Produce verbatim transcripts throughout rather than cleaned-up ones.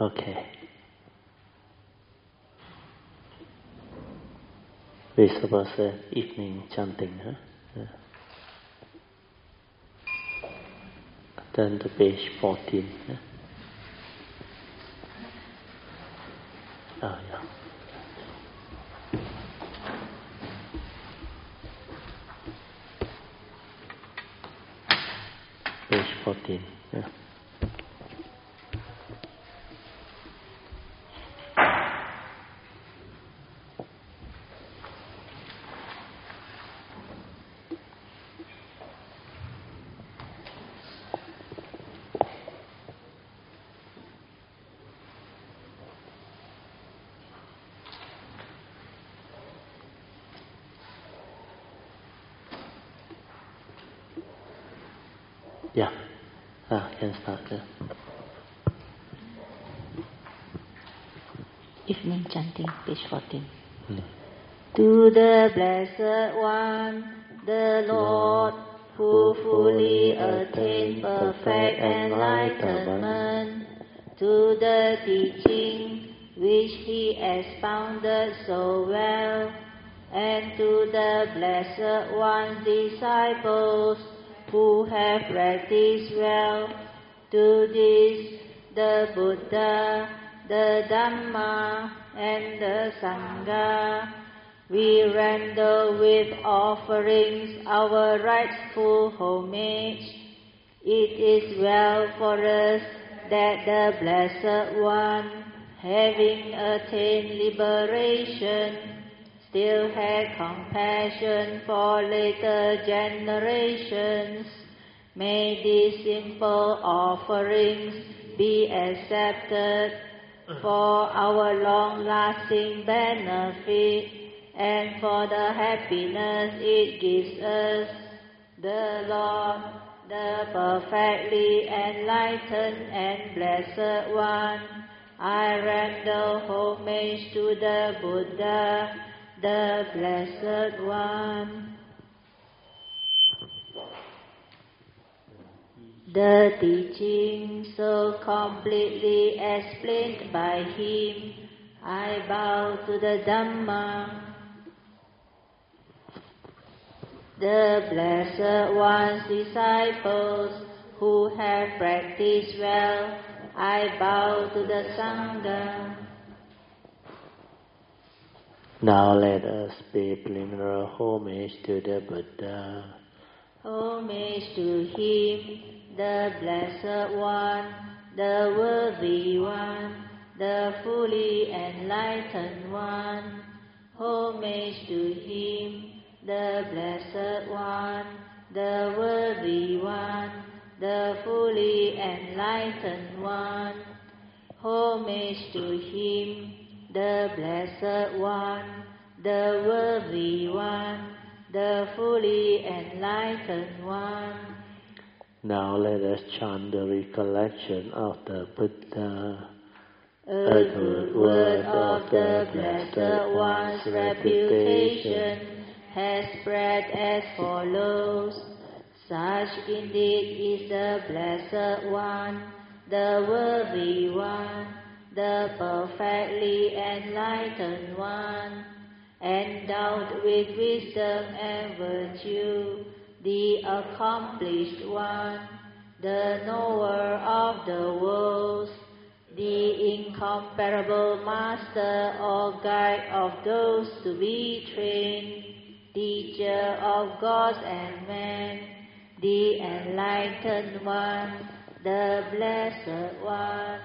Okay. We suppose uh, evening chanting, huh? Yeah. Turn to page fourteen. Huh? Oh, yeah. Page fourteen. Yeah. Yeah. Ah, can start. Yeah. Evening chanting, page fourteen. Hmm. To the Blessed One, the Lord, who fully attained perfect enlightenment, to the teaching which He expounded so well, and to the Blessed One's disciples who have practiced well, to this the Buddha, the Dhamma, and the Sangha, we render with offerings our rightful homage. It is well for us that the Blessed One, having attained liberation, still had compassion for later generations. May these simple offerings be accepted for our long-lasting benefit and for the happiness it gives us. The Lord, the perfectly enlightened and Blessed One, I render homage to the Buddha, the Blessed One. The teaching so completely explained by him, I bow to the Dhamma. The Blessed One's disciples who have practiced well, I bow to the Sangha. Now let us pay preliminary homage to the Buddha. Homage to him, the Blessed One, the Worthy One, the fully enlightened One. Homage to him, the Blessed One, the Worthy One, the fully enlightened One. Homage to him, the Blessed One, the Worthy One, the fully enlightened One. Now let us chant the recollection of the Buddha. A good word of the Blessed One's reputation has spread as follows. Such indeed is the Blessed One, the Worthy One, the perfectly enlightened One, endowed with wisdom and virtue, the accomplished One, the knower of the worlds, the incomparable master or guide of those to be trained, teacher of gods and men, the enlightened One, the Blessed One.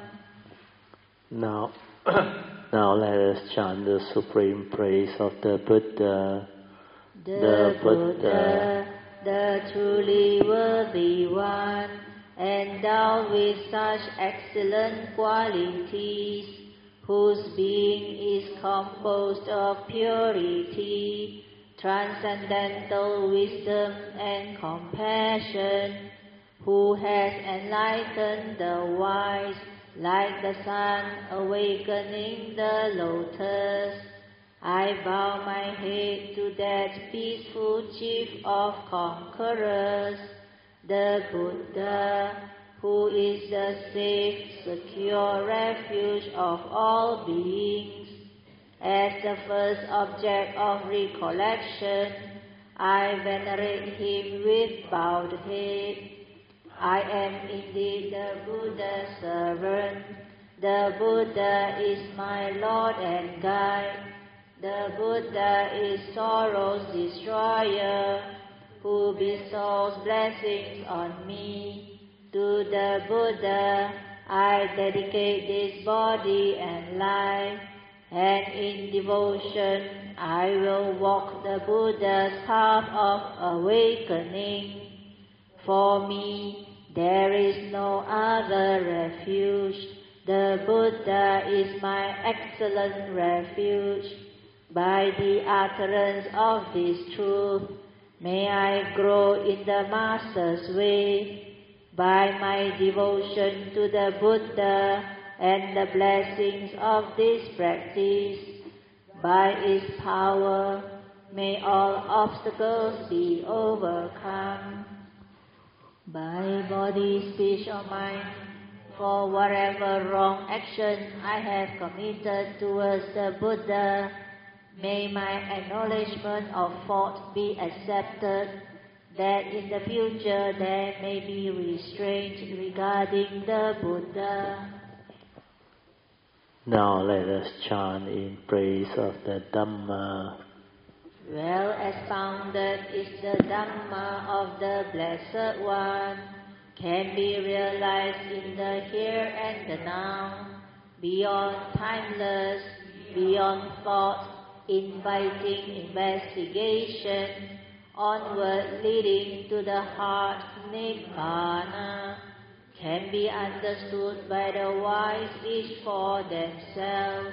Now, now let us chant the supreme praise of the Buddha. The, the Buddha, the truly worthy One, endowed with such excellent qualities, whose being is composed of purity, transcendental wisdom and compassion, who has enlightened the wise like the sun awakening the lotus. I bow my head to that peaceful chief of conquerors, the Buddha, who is the safe, secure refuge of all beings. As the first object of recollection, I venerate him with bowed head. I am indeed the Buddha's servant. The Buddha is my Lord and guide. The Buddha is sorrow's destroyer, who bestows blessings on me. To the Buddha I dedicate this body and life, and in devotion I will walk the Buddha's path of awakening. For me there is no other refuge. The Buddha is my excellent refuge. By the utterance of this truth, may I grow in the Master's way. By my devotion to the Buddha and the blessings of this practice, by its power, may all obstacles be overcome. By body, speech or mind, for whatever wrong action I have committed towards the Buddha, may my acknowledgement of fault be accepted, that in the future there may be restraint regarding the Buddha. Now let us chant in praise of the Dhamma. Well expounded is the Dhamma of the Blessed One, can be realized in the here and the now, beyond timeless, beyond thought, inviting investigation, onward leading to the heart Nibbana, can be understood by the wise each for themselves.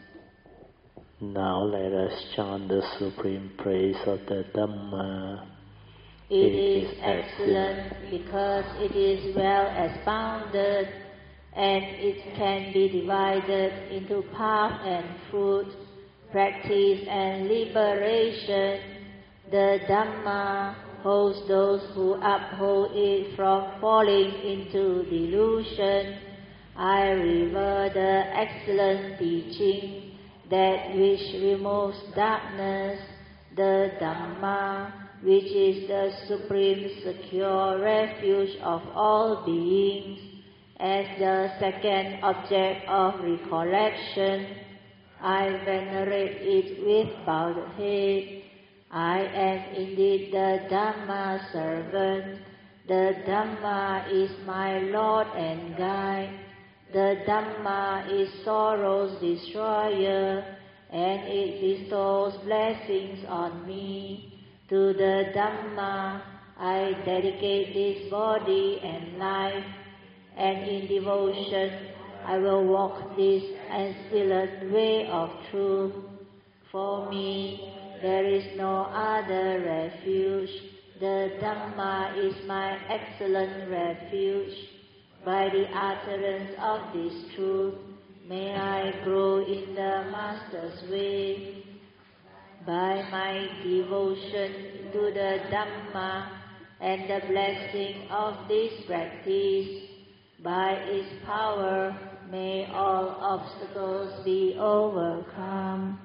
Now let us chant the supreme praise of the Dhamma. It is excellent because it is well expounded, and it can be divided into path and fruit, practice and liberation. The Dhamma holds those who uphold it from falling into delusion. I revere the excellent teaching, that which removes darkness, the Dhamma, which is the supreme secure refuge of all beings, as the second object of recollection. I venerate it with bowed head. I am indeed the Dhamma servant. The Dhamma is my Lord and guide. The Dhamma is sorrow's destroyer, and it bestows blessings on me. To the Dhamma I dedicate this body and life, and in devotion I will walk this excellent way of truth. For me there is no other refuge. The Dhamma is my excellent refuge. By the utterance of this truth, may I grow in the Master's way. By my devotion to the Dhamma and the blessing of this practice, by its power, may all obstacles be overcome.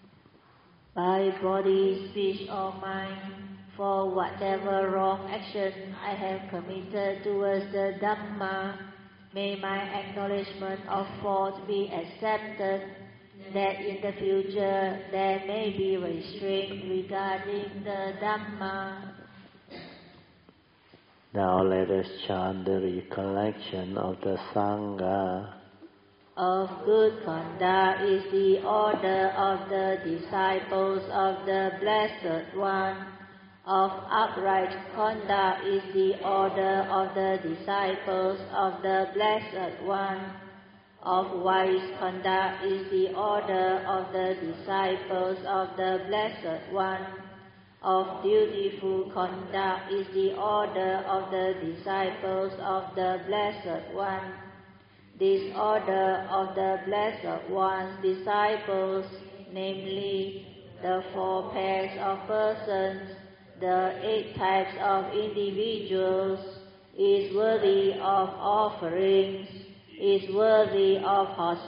By body, speech or mind, for whatever wrong action I have committed towards the Dhamma, may my acknowledgement of fault be accepted, that in the future there may be restraint regarding the Dhamma. Now let us chant the recollection of the Sangha. Of good conduct is the order of the disciples of the Blessed One. Of upright conduct is the order of the disciples of the Blessed One. Of wise conduct is the order of the disciples of the Blessed One. Of dutiful conduct is the order of the disciples of the Blessed One. This order of the Blessed One's disciples, namely the four pairs of persons, the eight types of individuals, is worthy of offerings, is worthy of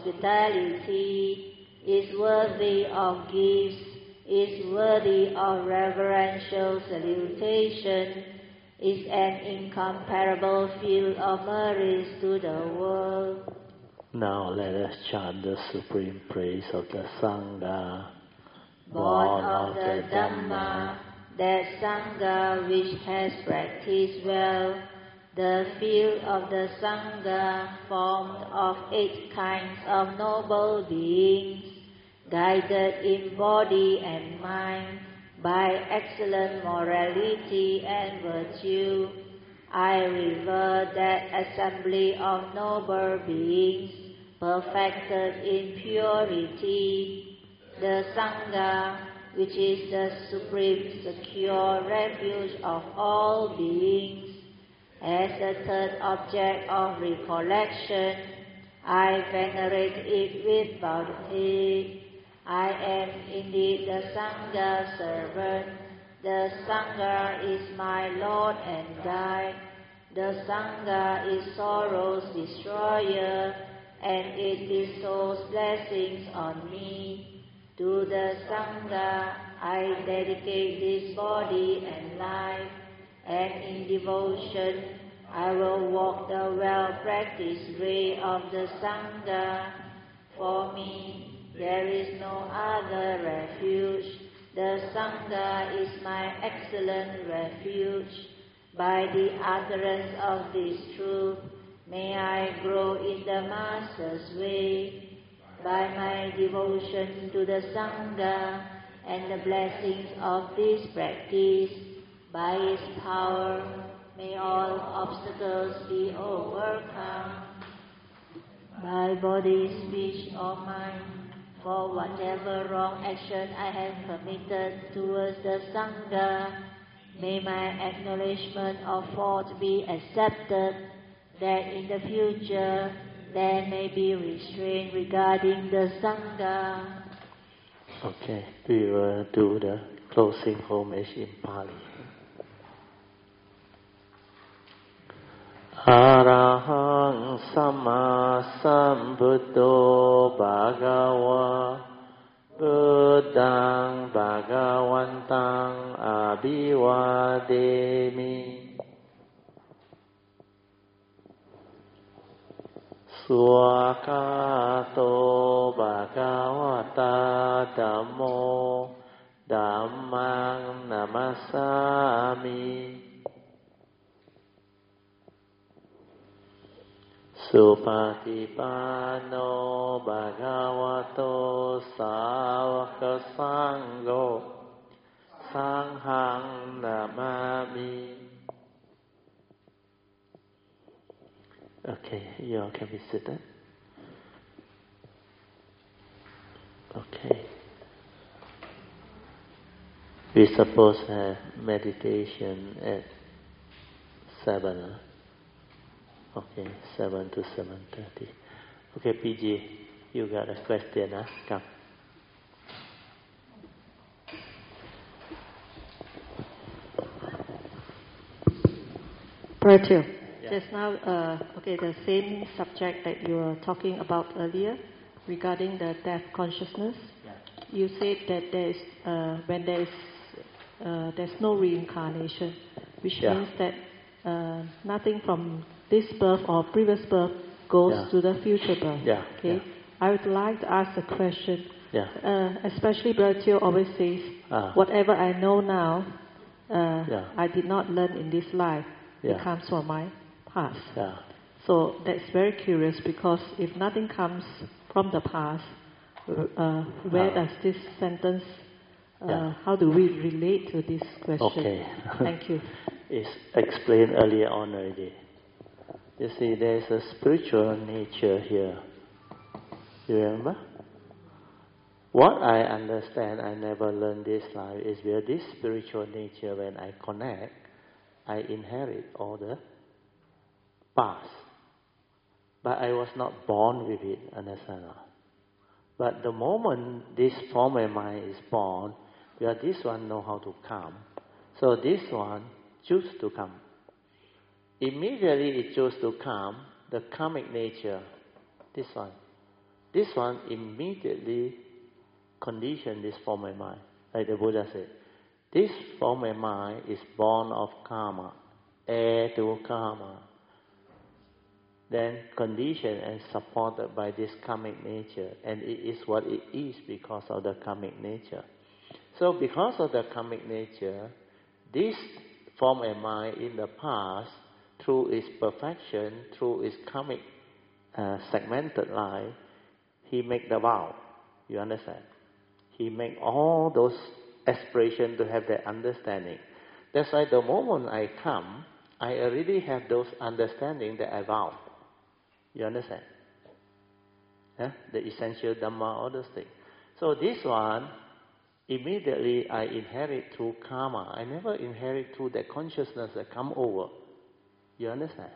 hospitality, is worthy of gifts, is worthy of reverential salutation, is an incomparable field of merits to the world. Now let us chant the supreme praise of the Sangha. Born of the Dhamma, that Sangha which has practiced well, the field of the Sangha formed of eight kinds of noble beings, guided in body and mind by excellent morality and virtue. I revere that assembly of noble beings, perfected in purity, the Sangha, which is the supreme secure refuge of all beings. As the third object of recollection, I venerate it without hate. I am indeed the Sangha servant. The Sangha is my Lord and guide. The Sangha is sorrow's destroyer, and it bestows blessings on me. To the Sangha I dedicate this body and life, and in devotion I will walk the well-practiced way of the Sangha. For me there is no other refuge. The Sangha is my excellent refuge. By the utterance of this truth, may I grow in the Master's way. By my devotion to the Sangha and the blessings of this practice, by its power, may all obstacles be overcome. By body, speech, or mind, for whatever wrong action I have committed towards the Sangha, may my acknowledgement of fault be accepted, that in the future there may be restraint regarding the Sangha. Okay, we will do the closing homage in Pali. Arahang Samma Sambuddho Bhagava Buddhang Bhagavantang Abhivademi Swakato Bhagavata Dhammo Dhammang Namasami Supatipano Bhagavato Sāvaka Sangho Sanghang Namami. Okay, you all can be seated. Okay. We suppose to have meditation at seven. Huh? Okay, seven to seven thirty. Okay, P G, you got a question, huh? Come. Bharatiya, yeah. Just now, uh, okay, the same subject that you were talking about earlier regarding the death consciousness. Yeah. You said that there is, uh, when there is, uh, there's no reincarnation, which yeah. means that uh, nothing from this birth or previous birth goes yeah. to the future birth. Yeah. Okay. Yeah. I would like to ask a question. Yeah. Uh, especially Bharatiya always says, uh. whatever I know now, uh, yeah. I did not learn in this life. Yeah. It comes from my past. Yeah. So that's very curious, because if nothing comes from the past, uh, where uh. does this sentence? Uh, yeah. How do we relate to this question? Okay. Thank you. It's explained earlier on already. You see, there is a spiritual nature here. You remember? What I understand, I never learned this life, is where this spiritual nature, when I connect, I inherit all the past. But I was not born with it, understand? But the moment this form of mind is born, where this one know how to come, so this one choose to come. immediately it chose to come, the karmic nature, this one. This one immediately conditioned this form of mind. Like the Buddha said, this form of mind is born of karma, heir to karma. Then conditioned and supported by this karmic nature. And it is what it is because of the karmic nature. So because of the karmic nature, this form of mind in the past, through its perfection, through its karmic uh, segmented life, he make the vow. You understand? He make all those aspirations to have that understanding. That's why the moment I come, I already have those understanding that I vow. You understand? Yeah? The essential Dhamma, all those things. So this one, immediately I inherit through karma. I never inherit through that consciousness that come over. You understand?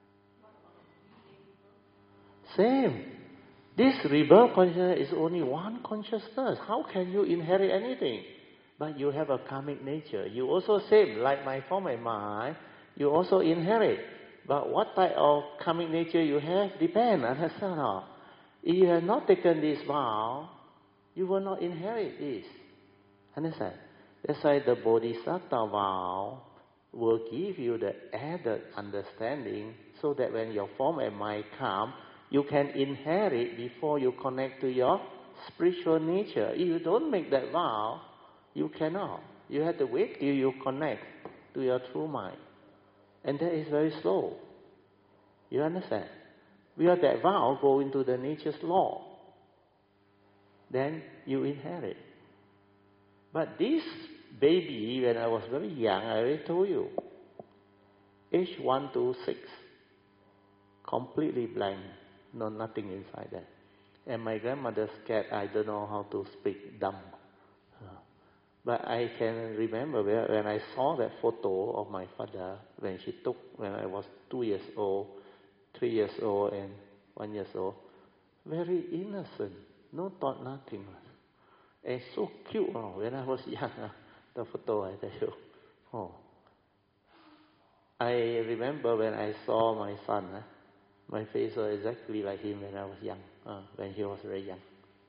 Same. This rebirth consciousness is only one consciousness. How can you inherit anything? But you have a karmic nature. You also same, like my form and mind, you also inherit. But what type of karmic nature you have depends, understand or if you have not taken this vow, you will not inherit this. Understand? That's why the Bodhisattva vow will give you the added understanding so that when your form and mind come, you can inherit before you connect to your spiritual nature. If you don't make that vow, you cannot. You have to wait till you connect to your true mind. And that is very slow. You understand? Because that vow go into the nature's law. Then you inherit. But this baby, when I was very young, I already told you, age one to six, completely blank, no nothing inside there. And my grandmother scared I don't know how to speak dumb. But I can remember when I saw that photo of my father when she took when I was two years old, three years old, and one years old, very innocent, no thought, nothing. And so cute oh, when I was young. The photo I tell you. Oh. I remember when I saw my son, eh, my face was exactly like him when I was young, uh, when he was very young.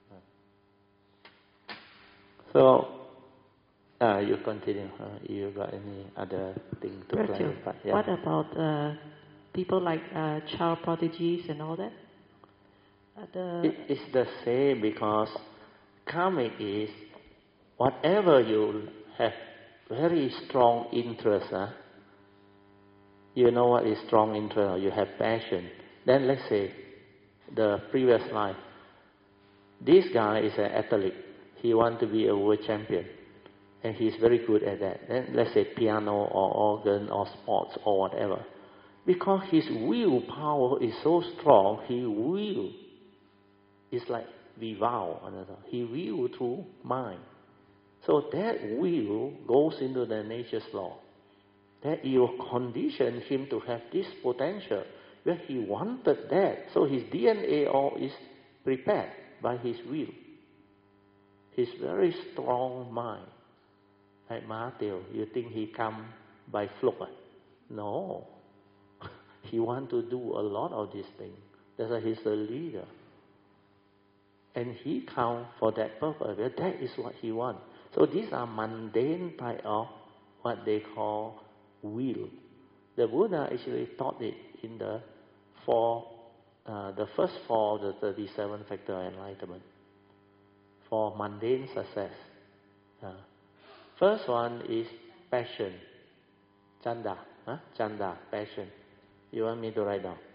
Uh. So, uh, you continue. Uh, you got any other thing to Thank clarify? Yeah. What about uh, people like uh, child prodigies and all that? Uh, the it, it's the same because karmic is whatever you have very strong interest. Huh? You know what is strong interest? You have passion. Then let's say the previous life. This guy is an athlete. He wants to be a world champion. And he's very good at that. Then let's say piano or organ or sports or whatever. Because his willpower is so strong, he will. It's like we vow another. He will through mind. So that will goes into the nature's law. That you condition him to have this potential. Where he wanted that. So his D N A all is prepared by his will. His very strong mind. Like Matthew, you think he come by fluke? No. He want to do a lot of these things. That's why he's a leader. And he come for that purpose. That is what he wants. So these are mundane type of what they call will. The Buddha actually taught it in the four, uh, the first four of the thirty-seven factor of enlightenment. For mundane success. Uh, First one is passion. Chanda. Huh? Chanda, passion. You want me to write down?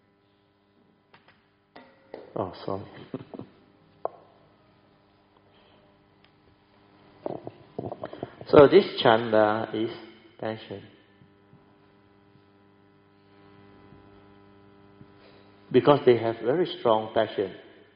Oh, sorry. So this chanda is passion. Because they have very strong passion.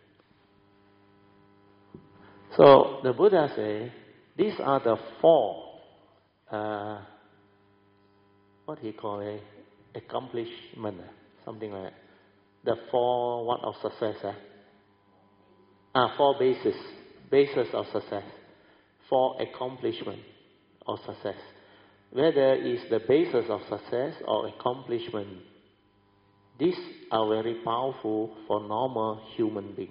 So the Buddha says, these are the four, uh, what he call it, accomplishment, something like that. The four, what of success? Eh? Ah, four bases, bases of success. Four accomplishment of success. whether it's the basis of success or accomplishment, these are very powerful for normal human beings.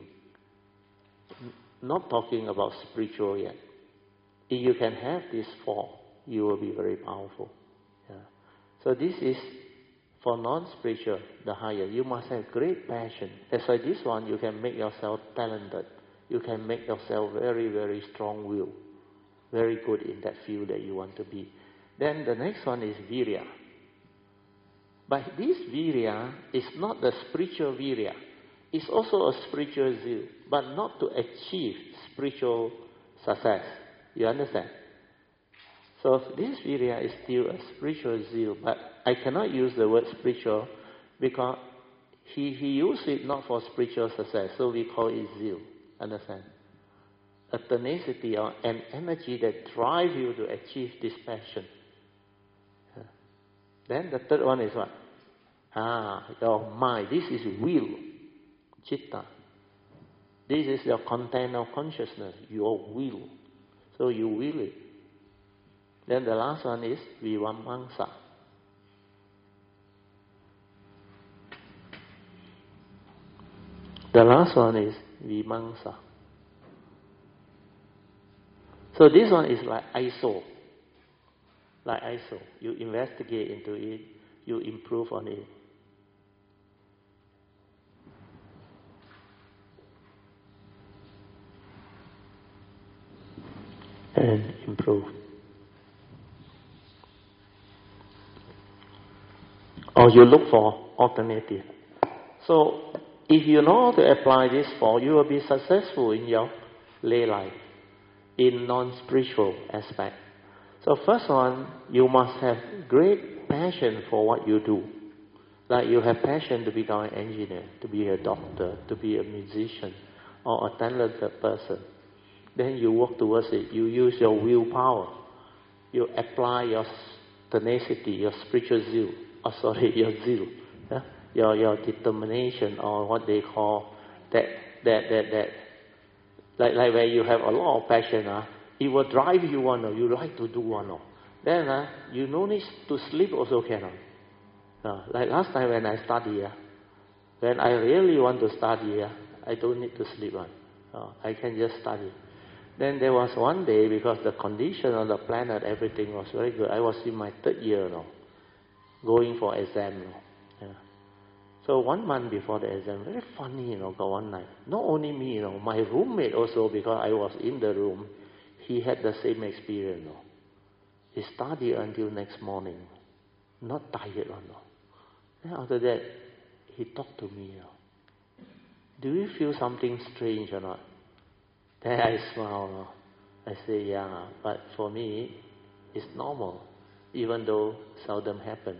Not talking about spiritual yet. If you can have these four, you will be very powerful. Yeah. So this is for non-spiritual, the higher. You must have great passion. That's why this one, you can make yourself talented. You can make yourself very, very strong will. Very good in that field that you want to be. Then the next one is virya. But this virya is not the spiritual virya. It's also a spiritual zeal, but not to achieve spiritual success. You understand? So this virya is still a spiritual zeal, but I cannot use the word spiritual because he, he used it not for spiritual success, so we call it zeal. Understand? A tenacity or an energy that drives you to achieve this passion. Yeah. Then the third one is what? Ah, your mind. This is will. Chitta. This is your content of consciousness, your will. So you will it. Then the last one is vivamangsa. The last one is vimangsa. So this one is like I S O. Like I S O. You investigate into it, you improve on it. And improve. Or you look for alternative. So if you know how to apply this for, you will be successful in your lay life, in non-spiritual aspect. So first one, you must have great passion for what you do. Like you have passion to become an engineer, to be a doctor, to be a musician, or a talented person. Then you work towards it. You use your willpower. You apply your tenacity, your spiritual zeal. Oh, sorry, your zeal. Yeah? Your your determination, or what they call that that that that. Like like where you have a lot of passion, uh, it will drive you one. Uh, you like to do one. Uh. Then uh, you no need to sleep also cannot. Uh, like last time when I study, uh, when I really want to study, uh, I don't need to sleep. Uh. Uh, I can just study. Then there was one day, because the condition on the planet, everything was very good. I was in my third year, you know, going for exam. You know. Yeah. So one month before the exam, very funny, you know, got one night. Not only me, you know, my roommate also, because I was in the room, he had the same experience. You know. He studied until next morning, not tired, you know. Then after that, he talked to me. You know. Do you feel something strange or not? Then I smile. I say, yeah, but for me, it's normal, even though seldom happen.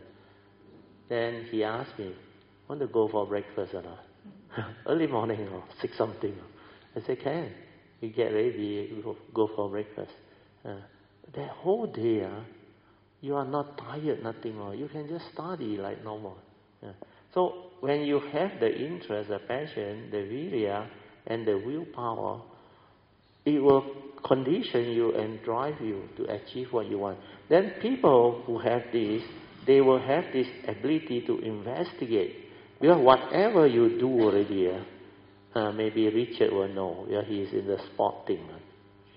Then he asked me, want to go for breakfast or not? Early morning or six something. I said, can. We get ready, we go for breakfast. Uh, that whole day, uh, you are not tired, nothing more. You can just study like normal. Uh, so when you have the interest, the passion, the virya, and the willpower, it will condition you and drive you to achieve what you want. Then people who have this, they will have this ability to investigate. Because whatever you do already, uh, uh, maybe Richard will know, yeah, he is in the sport thing. Uh.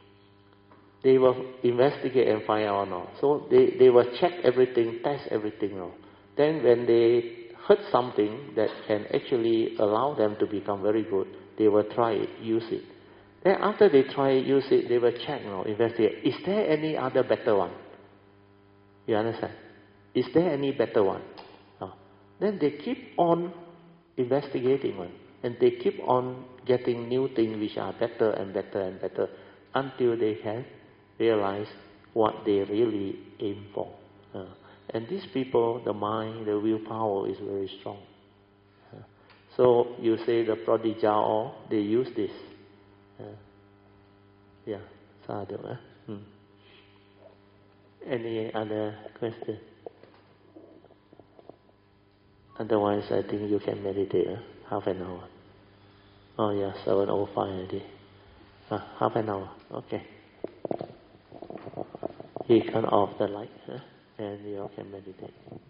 They will investigate and find out. No. So they, they will check everything, test everything. No. Then when they heard something that can actually allow them to become very good, they will try it, use it. Then after they try it, use it, they will check, you know, investigate. Is there any other better one? You understand? Is there any better one? Oh. Then they keep on investigating one. And they keep on getting new things which are better and better and better until they have realized what they really aim for. Uh, and these people, the mind, the willpower is very strong. Uh, so you say the prodigal, they use this. Uh, yeah, sadhu. Eh? Hmm. Any other question? Otherwise, I think you can meditate. Eh? Half an hour. Oh yeah, seven oh five already. Ah, half an hour. Okay. He can off the light. Eh? and you all can meditate.